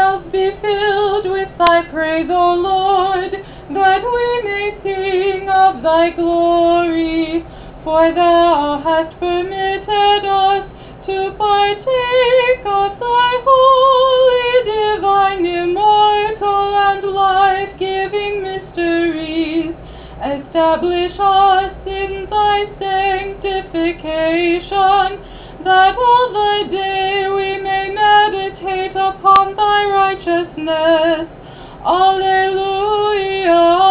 mouths be filled with thy praise, O Lord, that we may sing of thy glory. For thou hast permitted us to partake of thy holy, divine, immortal, and life-giving mysteries. Establish us in thy sanctification, that all the day we may meditate upon thy righteousness. Alleluia.